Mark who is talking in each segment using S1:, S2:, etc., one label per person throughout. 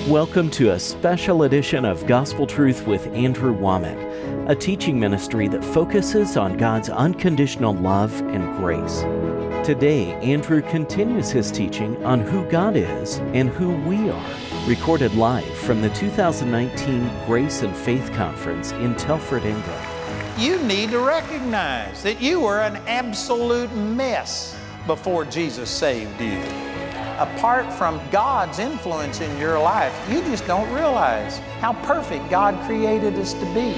S1: Welcome to a special edition of Gospel Truth with Andrew Wommack, a teaching ministry that focuses on God's unconditional love and grace. Today, Andrew continues his teaching on who God is and who we are, recorded live from the 2019 Grace and Faith Conference in Telford, England.
S2: You need to recognize that you were an absolute mess before Jesus saved you. Apart from God's influence in your life, you just don't realize how perfect God created us to be.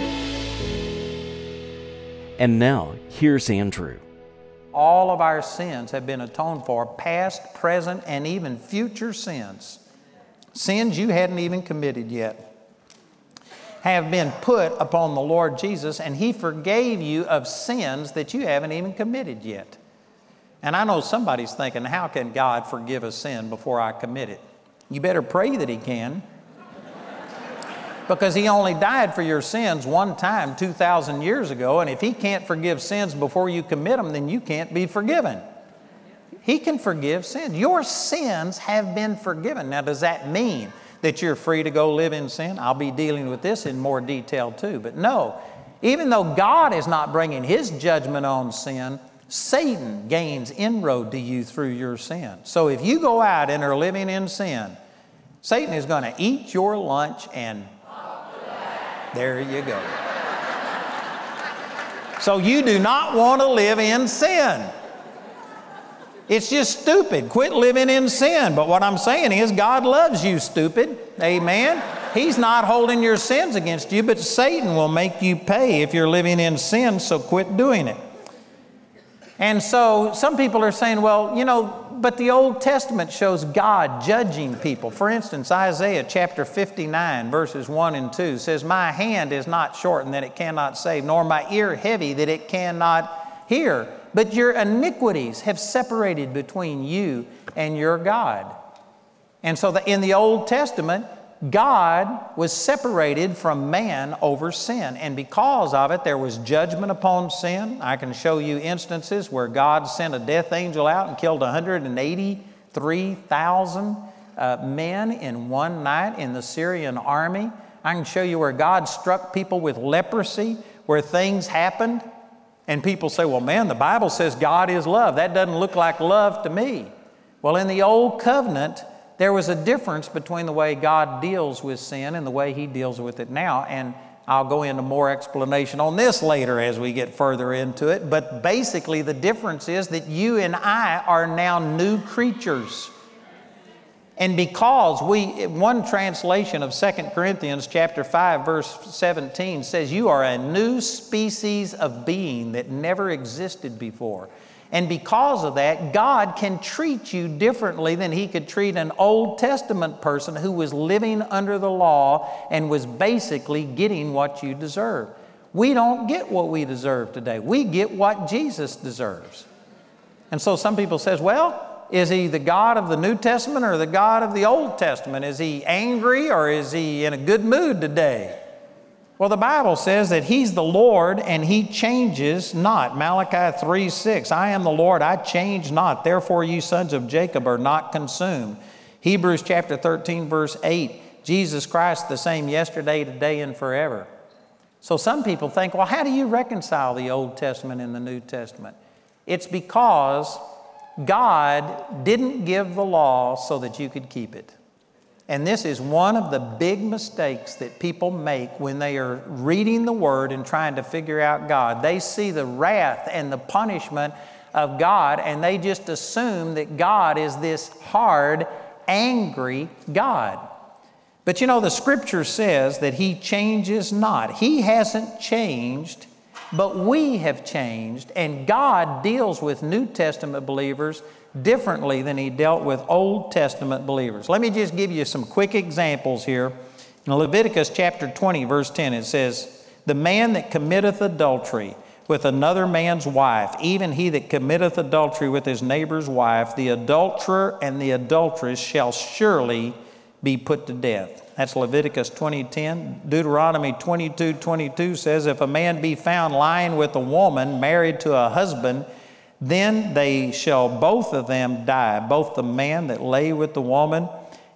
S1: And now, here's Andrew.
S2: All of our sins have been atoned for, past, present, and even future sins. Sins you hadn't even committed yet have been put upon the Lord Jesus, and He forgave you of sins that you haven't even committed yet. And I know somebody's thinking, how can God forgive a sin before I commit it? You better pray that He can. Because He only died for your sins one time 2,000 years ago, and if He can't forgive sins before you commit them, then you can't be forgiven. He can forgive sins. Your sins have been forgiven. Now, does that mean that you're free to go live in sin? I'll be dealing with this in more detail too. But no, even though God is not bringing His judgment on sin, Satan gains inroad to you through your sin. So if you go out and are living in sin, Satan is going to eat your lunch and there you go. So you do not want to live in sin. It's just stupid. Quit living in sin. But what I'm saying is God loves you, stupid. Amen. He's not holding your sins against you, but Satan will make you pay if you're living in sin, so quit doing it. And so some people are saying, well, but the Old Testament shows God judging people. For instance, Isaiah chapter 59, verses 1 and 2 says, "My hand is not shortened that it cannot save, nor my ear heavy that it cannot hear. But your iniquities have separated between you and your God." And so in the Old Testament, God was separated from man over sin. And because of it, there was judgment upon sin. I can show you instances where God sent a death angel out and killed 183,000 men in one night in the Syrian army. I can show you where God struck people with leprosy, where things happened. And people say, well, man, the Bible says God is love. That doesn't look like love to me. Well, in the Old Covenant, there was a difference between the way God deals with sin and the way He deals with it now. And I'll go into more explanation on this later as we get further into it. But basically, the difference is that you and I are now new creatures. And because one translation of 2 Corinthians chapter 5, verse 17 says, you are a new species of being that never existed before. And because of that, God can treat you differently than He could treat an Old Testament person who was living under the law and was basically getting what you deserve. We don't get what we deserve today. We get what Jesus deserves. And so some people says, well, is He the God of the New Testament or the God of the Old Testament? Is He angry or is He in a good mood today? Well, the Bible says that He's the Lord and He changes not. Malachi 3:6, I am the Lord, I change not. Therefore, you sons of Jacob are not consumed. Hebrews chapter 13, verse 8, Jesus Christ the same yesterday, today, and forever. So some people think, well, how do you reconcile the Old Testament and the New Testament? It's because God didn't give the law so that you could keep it. And this is one of the big mistakes that people make when they are reading the Word and trying to figure out God. They see the wrath and the punishment of God, and they just assume that God is this hard, angry God. But the Scripture says that He changes not. He hasn't changed, but we have changed, and God deals with New Testament believers differently than He dealt with Old Testament believers. Let me just give you some quick examples here. In Leviticus chapter 20, verse 10, it says, the man that committeth adultery with another man's wife, even he that committeth adultery with his neighbor's wife, the adulterer and the adulteress shall surely be put to death. That's Leviticus 20:10. Deuteronomy 22:22 says, if a man be found lying with a woman married to a husband, then they shall both of them die, both the man that lay with the woman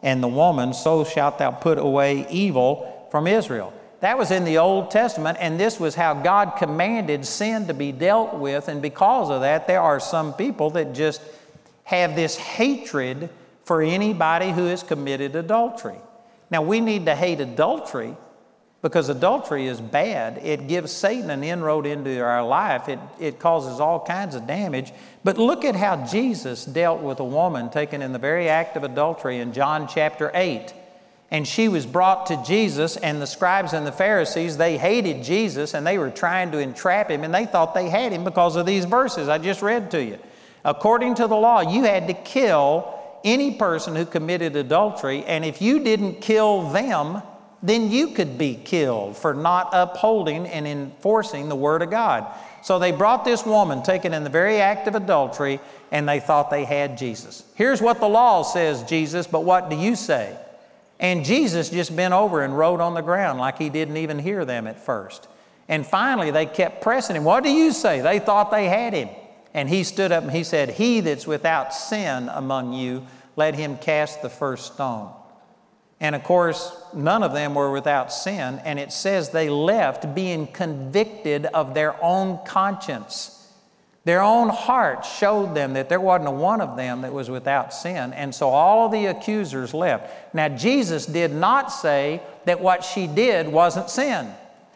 S2: and the woman, so shalt thou put away evil from Israel. That was in the Old Testament, and this was how God commanded sin to be dealt with. And because of that, there are some people that just have this hatred for anybody who has committed adultery. Now, we need to hate adultery because adultery is bad. It gives Satan an inroad into our life. It causes all kinds of damage. But look at how Jesus dealt with a woman taken in the very act of adultery in John chapter 8. And she was brought to Jesus, and the scribes and the Pharisees, they hated Jesus, and they were trying to entrap him, and they thought they had him because of these verses I just read to you. According to the law, you had to kill any person who committed adultery, and if you didn't kill them, then you could be killed for not upholding and enforcing the Word of God. So they brought this woman taken in the very act of adultery, and they thought they had Jesus. Here's what the law says, Jesus, but what do you say? And Jesus just bent over and wrote on the ground like he didn't even hear them at first. And finally, they kept pressing him. What do you say? They thought they had him. And he stood up and he said, he that's without sin among you, let him cast the first stone. And of course, none of them were without sin. And it says they left being convicted of their own conscience. Their own heart showed them that there wasn't a one of them that was without sin. And so all of the accusers left. Now, Jesus did not say that what she did wasn't sin.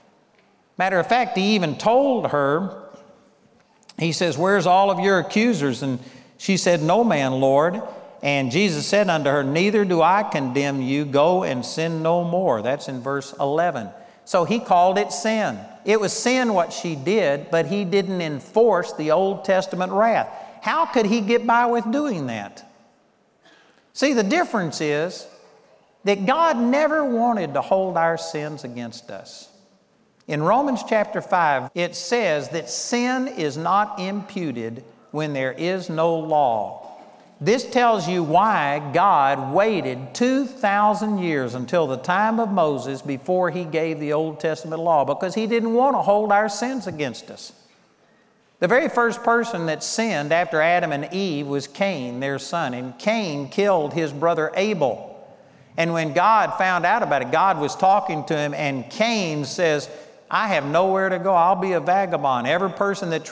S2: Matter of fact, he even told her, he says, where's all of your accusers? And she said, no man, Lord. And Jesus said unto her, neither do I condemn you. Go and sin no more. That's in verse 11. So he called it sin. It was sin what she did, but he didn't enforce the Old Testament wrath. How could he get by with doing that? See, the difference is that God never wanted to hold our sins against us. In Romans chapter 5, it says that sin is not imputed when there is no law. This tells you why God waited 2,000 years until the time of Moses before he gave the Old Testament law, because he didn't want to hold our sins against us. The very first person that sinned after Adam and Eve was Cain, their son, and Cain killed his brother Abel. And when God found out about it, God was talking to him, and Cain says, I have nowhere to go. I'll be a vagabond. Every person that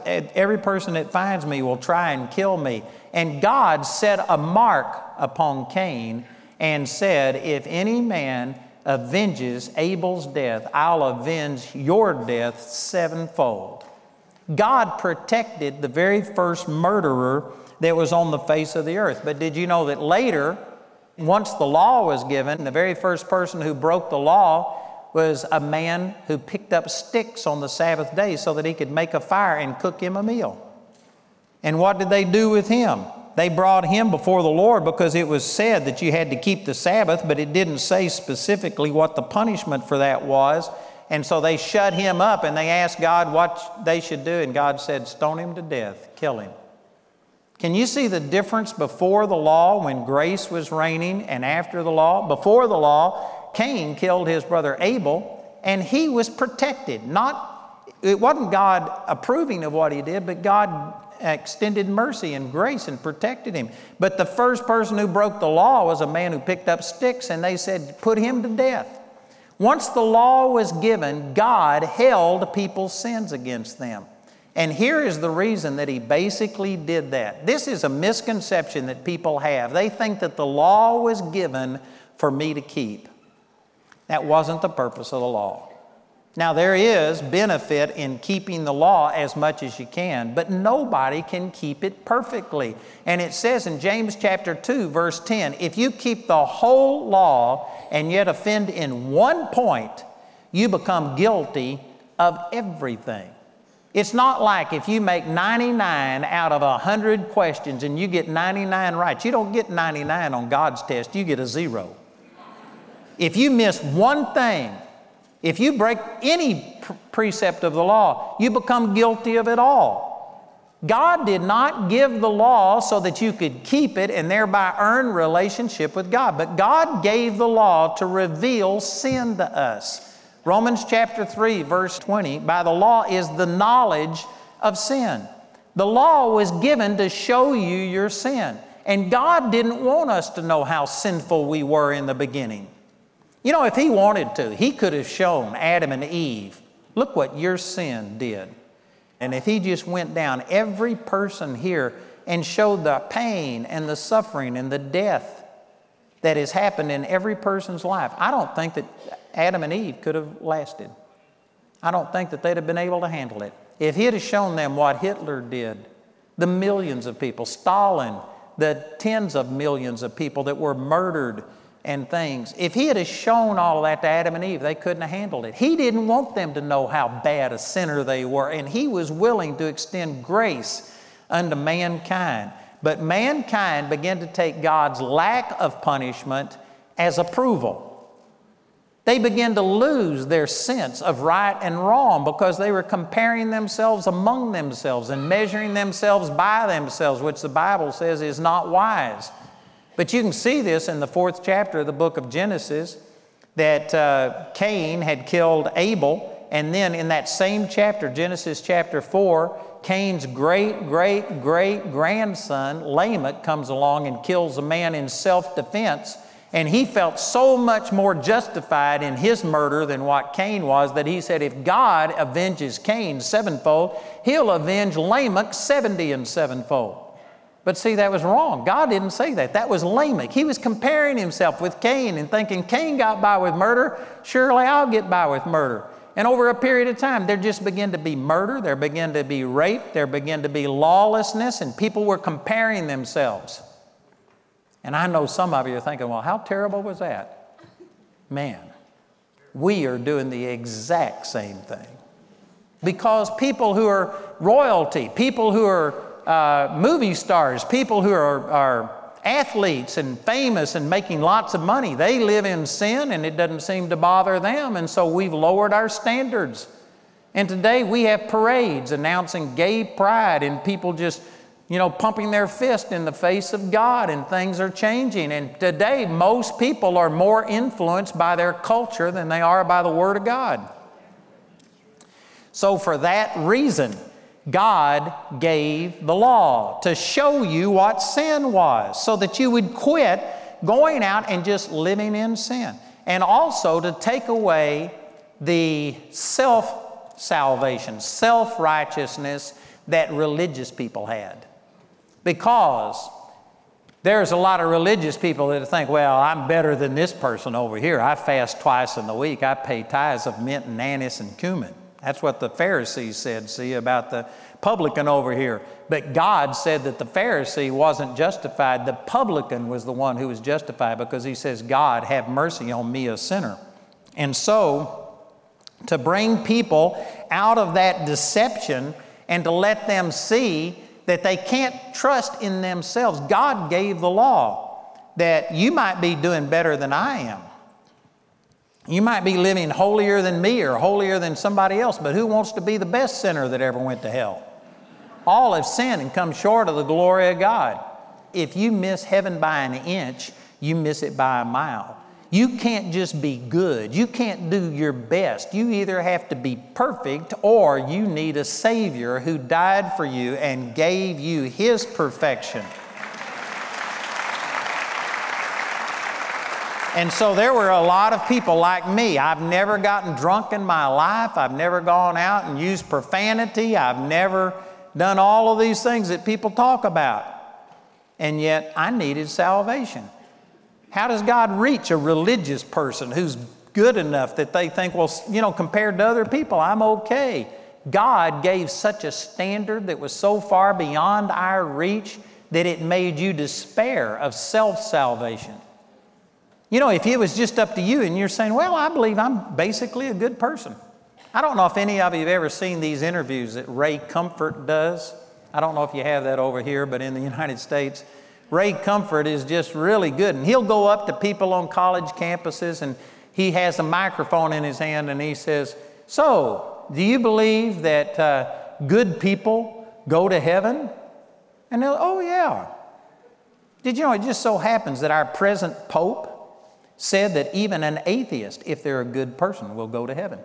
S2: finds me will try and kill me. And God set a mark upon Cain and said, if any man avenges Abel's death, I'll avenge your death sevenfold. God protected the very first murderer that was on the face of the earth. But did you know that later, once the law was given, the very first person who broke the law was a man who picked up sticks on the Sabbath day so that he could make a fire and cook him a meal. And what did they do with him? They brought him before the Lord because it was said that you had to keep the Sabbath, but it didn't say specifically what the punishment for that was. And so they shut him up and they asked God what they should do. And God said, stone him to death, kill him. Can you see the difference before the law when grace was reigning and after the law? Before the law, Cain killed his brother Abel, and he was protected. It wasn't God approving of what he did, but God extended mercy and grace and protected him. But the first person who broke the law was a man who picked up sticks, and they said, put him to death. Once the law was given, God held people's sins against them. And here is the reason that he basically did that. This is a misconception that people have. They think that the law was given for me to keep. That wasn't the purpose of the law. Now, there is benefit in keeping the law as much as you can, but nobody can keep it perfectly. And it says in James chapter 2, verse 10, if you keep the whole law and yet offend in one point, you become guilty of everything. It's not like if you make 99 out of 100 questions and you get 99 right. You don't get 99 on God's test, you get a 0. If you miss one thing, if you break any precept of the law, you become guilty of it all. God did not give the law so that you could keep it and thereby earn relationship with God. But God gave the law to reveal sin to us. Romans chapter 3, verse 20, by the law is the knowledge of sin. The law was given to show you your sin. And God didn't want us to know how sinful we were in the beginning. You know, if He wanted to, He could have shown Adam and Eve, look what your sin did. And if He just went down every person here and showed the pain and the suffering and the death that has happened in every person's life, I don't think that Adam and Eve could have lasted. I don't think that they'd have been able to handle it. If He'd have shown them what Hitler did, the millions of people, Stalin, the tens of millions of people that were murdered and things, if He had shown all of that to Adam and Eve, they couldn't have handled it. He didn't want them to know how bad a sinner they were, and He was willing to extend grace unto mankind. But mankind began to take God's lack of punishment as approval. They began to lose their sense of right and wrong because they were comparing themselves among themselves and measuring themselves by themselves, which the Bible says is not wise. But you can see this in the 4th chapter of the book of Genesis, that Cain had killed Abel, and then in that same chapter, Genesis chapter 4, Cain's great-great-great-grandson, Lamech, comes along and kills a man in self-defense. And he felt so much more justified in his murder than what Cain was, that he said, if God avenges Cain sevenfold, He'll avenge Lamech 70 and sevenfold. But see, that was wrong. God didn't say that. That was Lamech. He was comparing himself with Cain and thinking, Cain got by with murder, surely I'll get by with murder. And over a period of time, there just began to be murder, there began to be rape, there began to be lawlessness, and people were comparing themselves. And I know some of you are thinking, well, how terrible was that? Man, we are doing the exact same thing. Because people who are royalty, people who are movie stars, people who are athletes and famous and making lots of money, they live in sin and it doesn't seem to bother them. And so we've lowered our standards. And today we have parades announcing gay pride and people just pumping their fist in the face of God, and things are changing. And today, most people are more influenced by their culture than they are by the Word of God. So for that reason, God gave the law to show you what sin was, so that you would quit going out and just living in sin. And also to take away the self-salvation, self-righteousness that religious people had. Because there's a lot of religious people that think, well, I'm better than this person over here. I fast twice in the week. I pay tithes of mint and anise and cumin. That's what the Pharisees said, see, about the publican over here. But God said that the Pharisee wasn't justified. The publican was the one who was justified, because He says, God, have mercy on me, a sinner. And so, to bring people out of that deception and to let them see that they can't trust in themselves. God gave the law that you might be doing better than I am. You might be living holier than me or holier than somebody else, but who wants to be the best sinner that ever went to hell? All have sinned and come short of the glory of God. If you miss heaven by an inch, you miss it by a mile. You can't just be good. You can't do your best. You either have to be perfect, or you need a Savior who died for you and gave you His perfection. And so there were a lot of people like me. I've never gotten drunk in my life. I've never gone out and used profanity. I've never done all of these things that people talk about. And yet I needed salvation. How does God reach a religious person who's good enough that they think, well, compared to other people, I'm okay? God gave such a standard that was so far beyond our reach that it made you despair of self-salvation. If it was just up to you and you're saying, well, I believe I'm basically a good person. I don't know if any of you have ever seen these interviews that Ray Comfort does. I don't know if you have that over here, but in the United States, Ray Comfort is just really good. And he'll go up to people on college campuses, and he has a microphone in his hand, and he says, so, do you believe that good people go to heaven? And they'll, oh yeah. Did you know it just so happens that our present Pope said that even an atheist, if they're a good person, will go to heaven.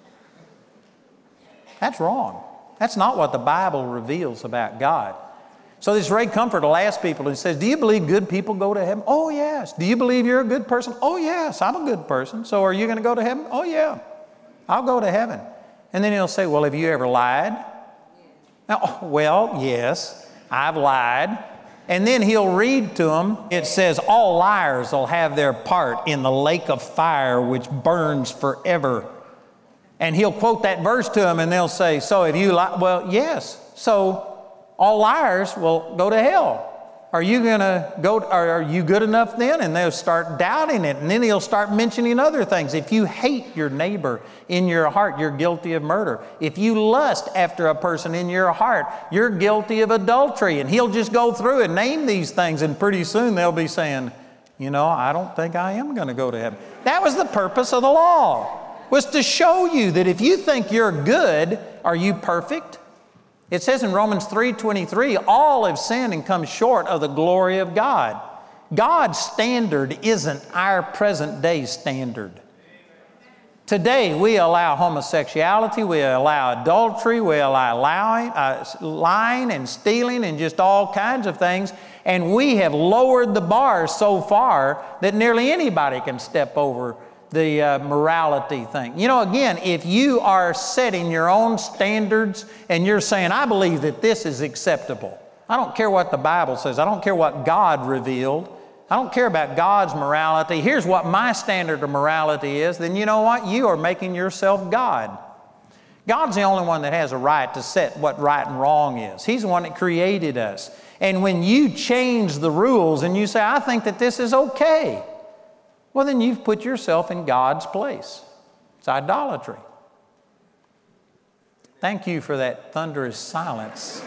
S2: That's wrong. That's not what the Bible reveals about God. So this Ray Comfort will ask people and says, do you believe good people go to heaven? Oh, yes. Do you believe you're a good person? Oh, yes, I'm a good person. So are you going to go to heaven? Oh, yeah, I'll go to heaven. And then he'll say, well, have you ever lied? Oh, well, yes, I've lied. And then he'll read to them, it says, all liars will have their part in the lake of fire which burns forever. And he'll quote that verse to them and they'll say, so have you lied? Well, yes. So all liars will go to hell. Are you going to go, are you good enough then? And they'll start doubting it. And then he'll start mentioning other things. If you hate your neighbor in your heart, you're guilty of murder. If you lust after a person in your heart, you're guilty of adultery. And he'll just go through and name these things. And pretty soon they'll be saying, you know, I don't think I am going to go to heaven. That was the purpose of the law, was to show you that if you think you're good, are you perfect? It says in Romans 3:23, all have sinned and come short of the glory of God. God's standard isn't our present day standard. Today we allow homosexuality, we allow adultery, we allow lying and stealing and just all kinds of things. And we have lowered the bar so far that nearly anybody can step over the morality thing. You know, again, if you are setting your own standards and you're saying, I believe that this is acceptable. I don't care what the Bible says. I don't care what God revealed. I don't care about God's morality. Here's what my standard of morality is. Then you know what? You are making yourself God. God's the only one that has a right to set what right and wrong is. He's the one that created us. And when you change the rules and you say, I think that this is okay, well, then you've put yourself in God's place. It's idolatry. Thank you for that thunderous silence.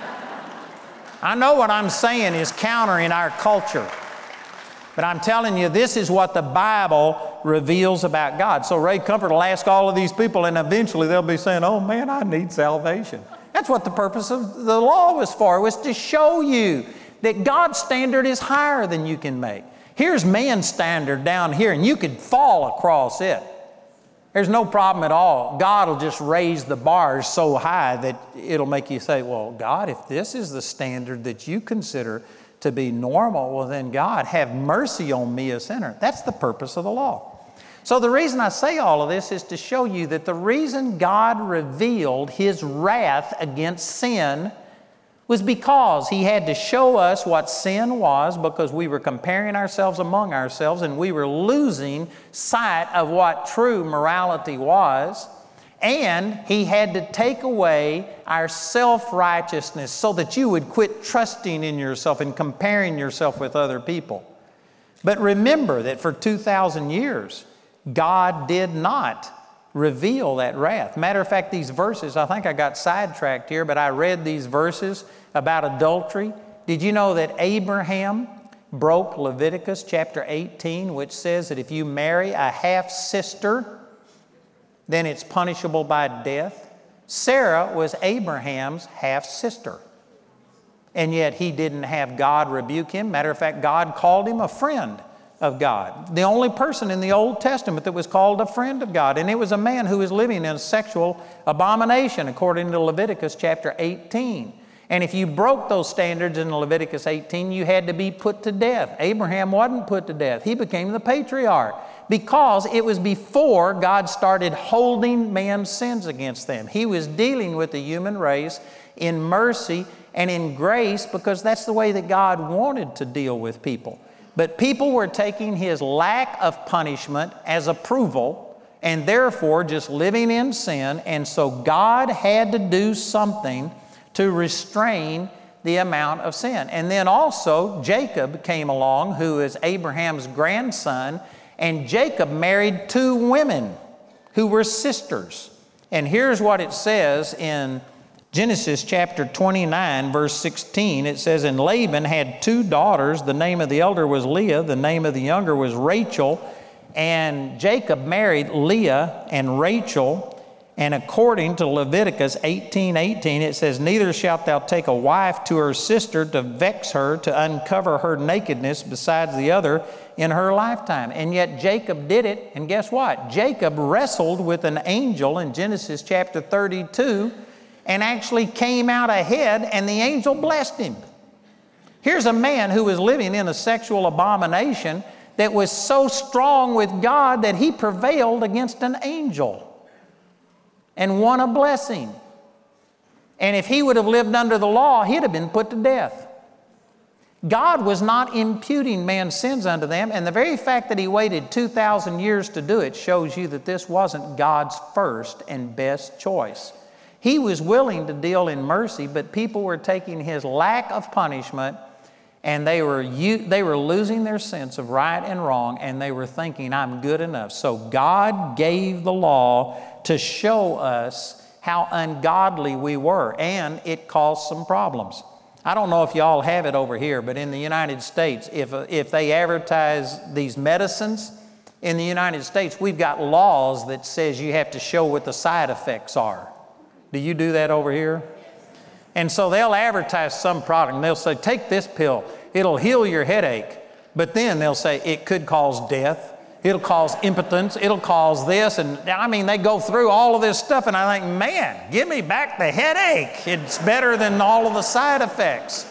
S2: I know what I'm saying is countering our culture, but I'm telling you, this is what the Bible reveals about God. So Ray Comfort will ask all of these people, and eventually they'll be saying, oh man, I need salvation. That's what the purpose of the law was for, was to show you that God's standard is higher than you can make. Here's man's standard down here, and you could fall across it. There's no problem at all. God will just raise the bars so high that it'll make you say, well, God, if this is the standard that you consider to be normal, well then God, have mercy on me, a sinner. That's the purpose of the law. So the reason I say all of this is to show you that the reason God revealed His wrath against sin was because He had to show us what sin was, because we were comparing ourselves among ourselves and we were losing sight of what true morality was. And He had to take away our self-righteousness so that you would quit trusting in yourself and comparing yourself with other people. But remember that for 2,000 years, God did not reveal that wrath. Matter of fact, these verses, I think I got sidetracked here, but I read these verses about adultery. Did you know that Abraham broke Leviticus chapter 18, which says that if you marry a half-sister, then it's punishable by death? Sarah was Abraham's half-sister, and yet he didn't have God rebuke him. Matter of fact, God called him a friend of God. The only person in the Old Testament that was called a friend of God. And it was a man who was living in a sexual abomination, according to Leviticus chapter 18. And if you broke those standards in Leviticus 18, you had to be put to death. Abraham wasn't put to death. He became the patriarch because it was before God started holding man's sins against them. He was dealing with the human race in mercy and in grace, because that's the way that God wanted to deal with people. But people were taking His lack of punishment as approval and therefore just living in sin. And so God had to do something to restrain the amount of sin. And then also Jacob came along, who is Abraham's grandson, and Jacob married two women who were sisters. And here's what it says in Genesis chapter 29, verse 16. It says, and Laban had two daughters. The name of the elder was Leah. The name of the younger was Rachel. And Jacob married Leah and Rachel. And according to Leviticus 18:18, it says, neither shalt thou take a wife to her sister to vex her, to uncover her nakedness besides the other in her lifetime. And yet Jacob did it. And guess what? Jacob wrestled with an angel in Genesis chapter 32 and actually came out ahead, and the angel blessed him. Here's a man who was living in a sexual abomination that was so strong with God that he prevailed against an angel and won a blessing. And if he would have lived under the law, he'd have been put to death. God was not imputing man's sins unto them, and the very fact that he waited 2,000 years to do it shows you that this wasn't God's first and best choice. He was willing to deal in mercy, but people were taking his lack of punishment, and they were losing their sense of right and wrong, and they were thinking, I'm good enough. So God gave the law to show us how ungodly we were, and it caused some problems. I don't know if y'all have it over here, but in the United States, if they advertise these medicines, in the United States, we've got laws that says you have to show what the side effects are. Do you do that over here? And so they'll advertise some product, and they'll say, take this pill, it'll heal your headache. But then they'll say, it could cause death, it'll cause impotence, it'll cause this, and I mean, they go through all of this stuff, and I think, man, give me back the headache. It's better than all of the side effects.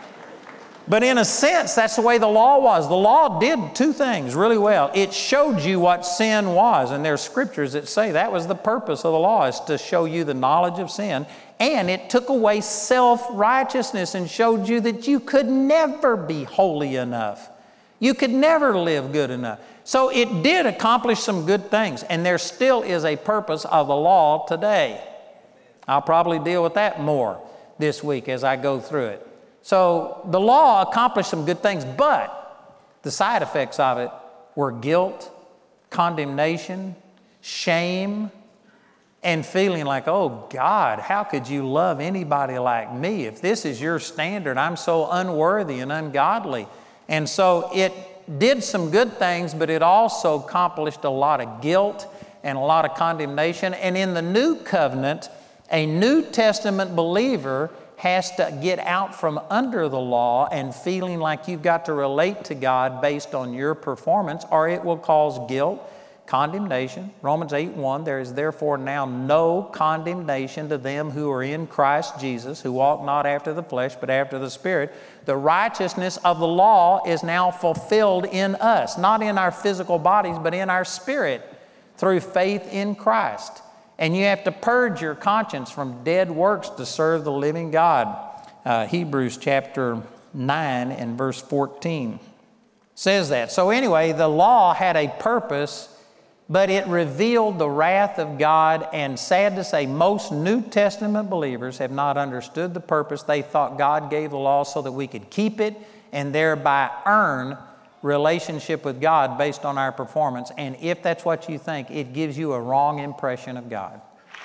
S2: But in a sense, that's the way the law was. The law did two things really well. It showed you what sin was, and there's scriptures that say that was the purpose of the law, is to show you the knowledge of sin. And it took away self-righteousness and showed you that you could never be holy enough. You could never live good enough. So it did accomplish some good things, and there still is a purpose of the law today. I'll probably deal with that more this week as I go through it. So the law accomplished some good things, but the side effects of it were guilt, condemnation, shame, and feeling like, oh God, how could you love anybody like me? If this is your standard, I'm so unworthy and ungodly. And so it did some good things, but it also accomplished a lot of guilt and a lot of condemnation. And in the new covenant, a New Testament believer has to get out from under the law and feeling like you've got to relate to God based on your performance, or it will cause guilt, condemnation. Romans 8:1, there is therefore now no condemnation to them who are in Christ Jesus, who walk not after the flesh, but after the Spirit. The righteousness of the law is now fulfilled in us, not in our physical bodies, but in our spirit through faith in Christ. And you have to purge your conscience from dead works to serve the living God. Hebrews chapter 9 and verse 14 says that. So anyway, the law had a purpose, but it revealed the wrath of God, and sad to say, most New Testament believers have not understood the purpose. They thought God gave the law so that we could keep it and thereby earn relationship with God based on our performance. And if that's what you think, it gives you a wrong impression of God.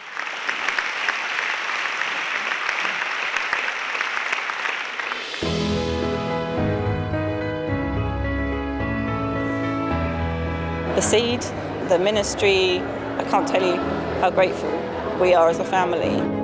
S3: The seed, the ministry, I can't tell you how grateful we are as a family.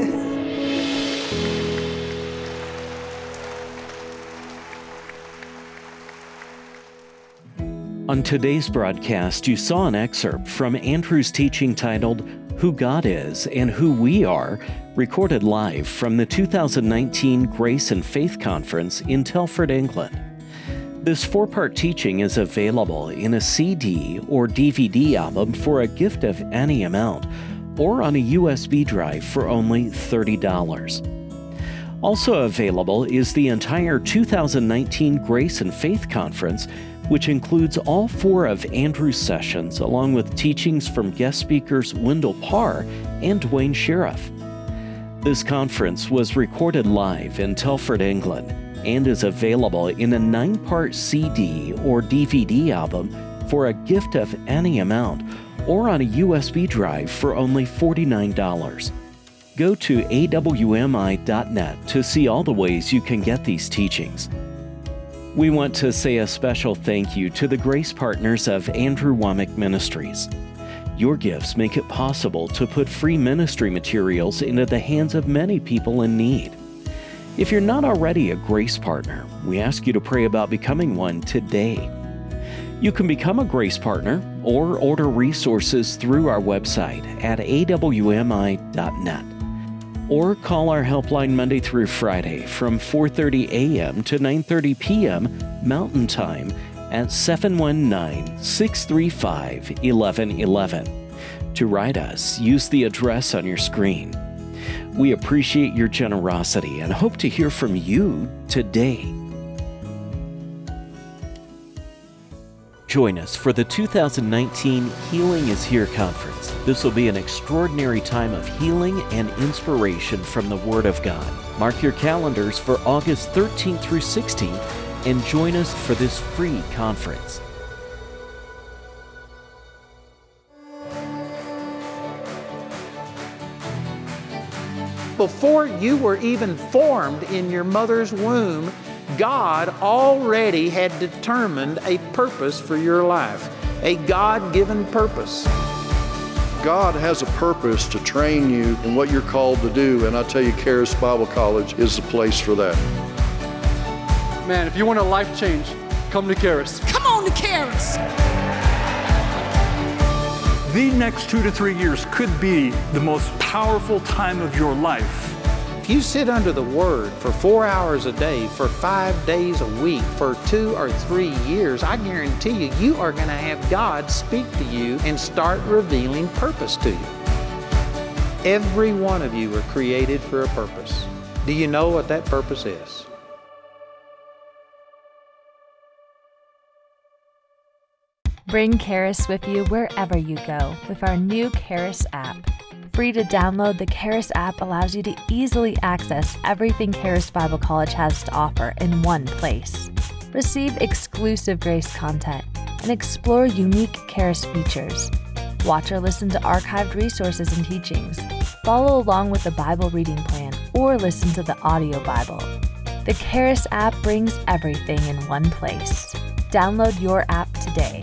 S1: On today's broadcast, you saw an excerpt from Andrew's teaching titled Who God Is and Who We Are, recorded live from the 2019 Grace and Faith Conference in Telford, England. This 4-part teaching is available in a CD or DVD album for a gift of any amount, or on a USB drive for only $30. Also available is the entire 2019 Grace and Faith Conference, which includes all 4 of Andrew's sessions, along with teachings from guest speakers Wendell Parr and Dwayne Sheriff. This conference was recorded live in Telford, England, and is available in a 9-part CD or DVD album for a gift of any amount, or on a USB drive for only $49. Go to awmi.net to see all the ways you can get these teachings. We want to say a special thank you to the grace partners of Andrew Wommack Ministries. Your gifts make it possible to put free ministry materials into the hands of many people in need. If you're not already a grace partner, we ask you to pray about becoming one today. You can become a grace partner or order resources through our website at awmi.net. or call our helpline Monday through Friday from 4:30 a.m. to 9:30 p.m. Mountain Time at 719-635-1111. To write us, use the address on your screen. We appreciate your generosity and hope to hear from you today. Join us for the 2019 Healing is Here Conference. This will be an extraordinary time of healing and inspiration from the Word of God. Mark your calendars for August 13th through 16th and join us for this free conference.
S2: Before you were even formed in your mother's womb, God already had determined a purpose for your life, a God-given purpose.
S4: God has a purpose to train you in what you're called to do, and I tell you, Charis Bible College is the place for that.
S5: Man, if you want a life change, come to Charis.
S6: Come on to Charis!
S7: The next 2 to 3 years could be the most powerful time of your life.
S2: If you sit under the Word for 4 hours a day, for 5 days a week, for 2 or 3 years, I guarantee you, you are going to have God speak to you and start revealing purpose to you. Every one of you are created for a purpose. Do you know what that purpose is?
S8: Bring Charis with you wherever you go with our new Charis app. Free to download, the Charis app allows you to easily access everything Charis Bible College has to offer in one place. Receive exclusive Grace content and explore unique Charis features. Watch or listen to archived resources and teachings. Follow along with the Bible reading plan or listen to the audio Bible. The Charis app brings everything in one place. Download your app today.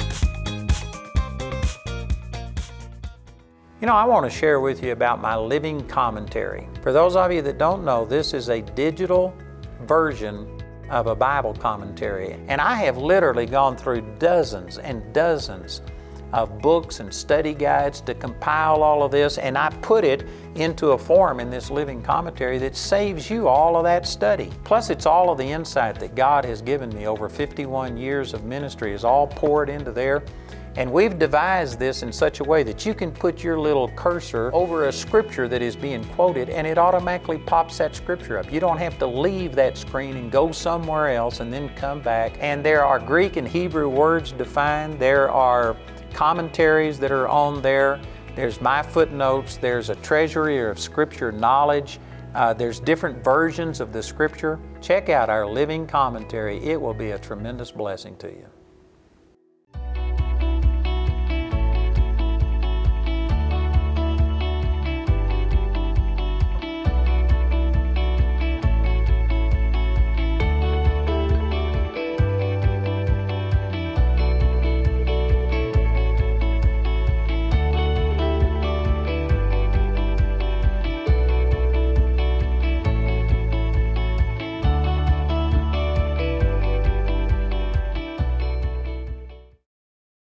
S2: You know, I want to share with you about my living commentary. For those of you that don't know, this is a digital version of a Bible commentary. And I have literally gone through dozens and dozens of books and study guides to compile all of this, and I put it into a form in this living commentary that saves you all of that study. Plus, it's all of the insight that God has given me over 51 years of ministry is all poured into there. And we've devised this in such a way that you can put your little cursor over a scripture that is being quoted and it automatically pops that scripture up. You don't have to leave that screen and go somewhere else and then come back. And there are Greek and Hebrew words defined. There are commentaries that are on there. There's my footnotes. There's a treasury of scripture knowledge. There's different versions of the scripture. Check out our living commentary. It will be a tremendous blessing to you.